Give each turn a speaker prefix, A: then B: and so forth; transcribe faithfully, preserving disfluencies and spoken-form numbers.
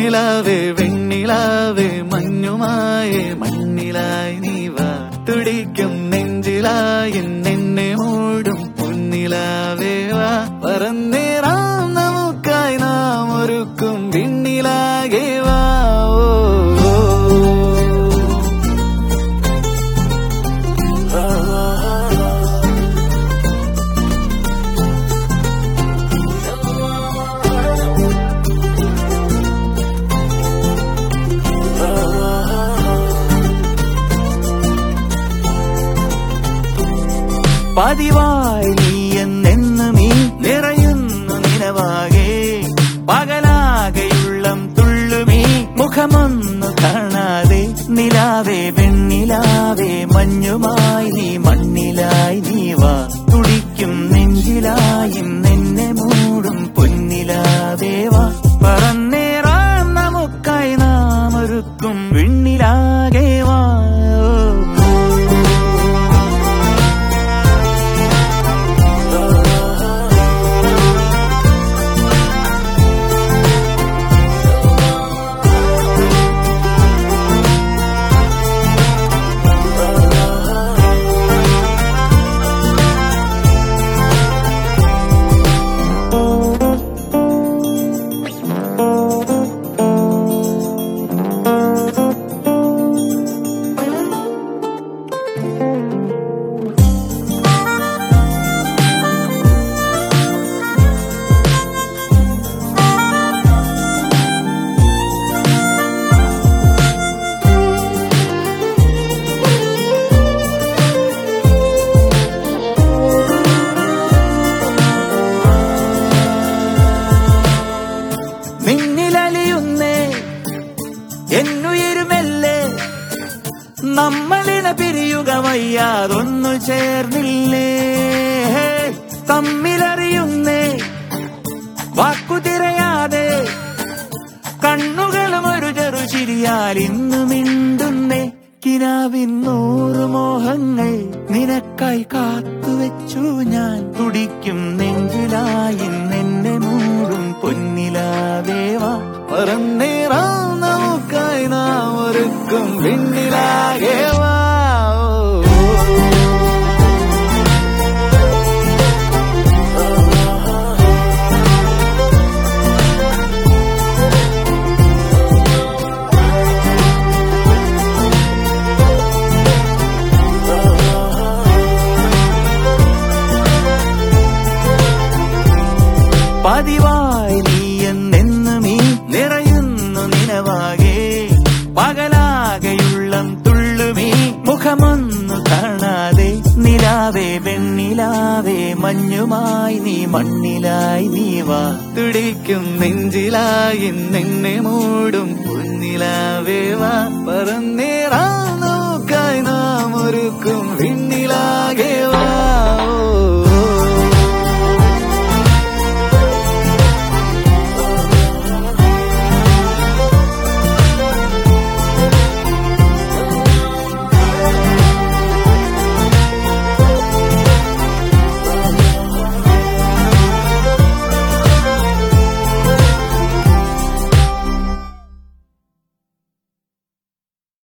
A: വെണ്ണിലാവേ വെണ്ണിലാവേ മഞ്ഞുമായേ മണ്ണിലായി നീ വാ തുടിക്കും നെഞ്ചിലായി നിന്നെ മൂടും പൊന്നിലാവേ വാ പറന്നേറാം നമുക്കായി നാം ഒരുക്കും വിണ്ണിലാകെ വാ പതിവായി നീ എന്നെന്നും നീ നിറയുന്നു നിലവാകെ പകലാകെയുള്ളം തുള്ളുമീ മുഖമൊന്നു കാണാതെ നിലാവേ വെണ്ണിലാവേ മഞ്ഞുമായി നീ മണ്ണിലായി നീ വാ തുടിക്കും നെഞ്ചിലായും നിന്നെ മൂടും പൊന്നിലാവേ വാ പറന്നേറാം നമുക്കായി നാം ഒരുക്കും വിണ്ണിലാകെ വാ എന്നുയരുമല്ലേ നമ്മളിന പിരിയുക വയ്യാതൊന്നു ചേർന്നില്ലേ തമ്മിലറിയുന്നേ വാക്കു തിരയാതെ കണ്ണുകളും ഒരു ചെറു ചിരിയാൽ ഇന്നു മിണ്ടുന്നേ കിനാവിൻ നൂറ് മോഹങ്ങൾ നിനക്കായി കാത്തുവെച്ചു ഞാൻ തുടിക്കും നെഞ്ചിലായി നിന്നെ മൂടും പൊന്നിലാവേവാ പറന്നേറാം നമുക്കായി നാം ഒരുക്കും വിണ്ണിലാകെ വാ പതിവായി നീ എന്നെന്നും നീ നിറയുന്നു നിലവാകെ പകലാകെയുള്ളം തുള്ളുമീ മുഖമൊന്നു കാണാതെ നിലാവേ വെണ്ണിലാവേ മഞ്ഞുമായി നീ മണ്ണിലായി നീ വാ തുടിക്കും നെഞ്ചിലായി നിന്നെ മൂടും പൊന്നിലാവേ വാ പറന്നേറാം നമുക്കായി നാം ഒരുക്കും വിണ്ണിലാകെ വാ